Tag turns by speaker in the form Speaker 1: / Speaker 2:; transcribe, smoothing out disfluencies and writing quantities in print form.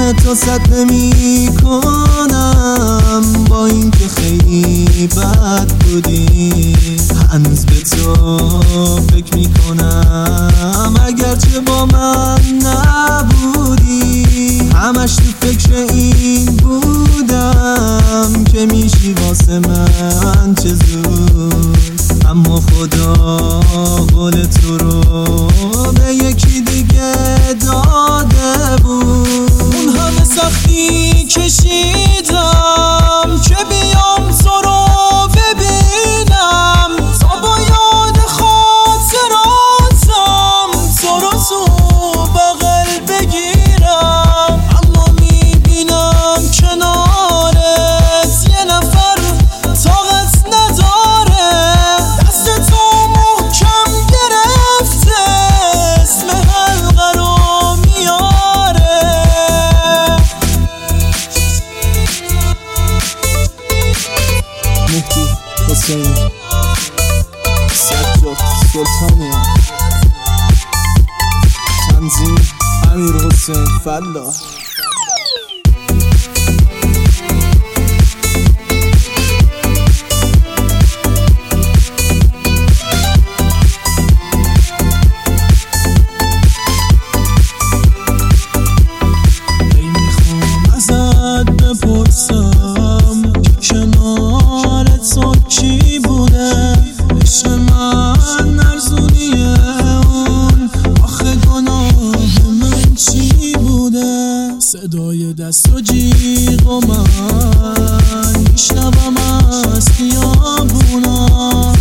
Speaker 1: تو صد نمی کنم، با اینکه خیلی بد بودی هنوز به تو فکر می کنم، اگرچه با من نبودی. همش تو فکر این بودم که میشی واسه من چه زود، اما خدا قول تو رو به یکی دیگه داده بود. اون همه سختی کشیدم که بیام تو رو ببینم، تا با یاد خاطراتم تو رو تو بغل بگیرم، اما میبینم کنارت یه نفر طاقت نداره، دست تو محکم گرفته اسم حلقه رو میاره. مهدی حسینی سجاد سلطانی، تنظیم امیر حسین فلاح. بپرسم کنار تو کی بوده، عشق من ارزونیه اون، آخه گناه من چی بوده؟ صدای دست و جیغ و من میشنوم از خیابونا،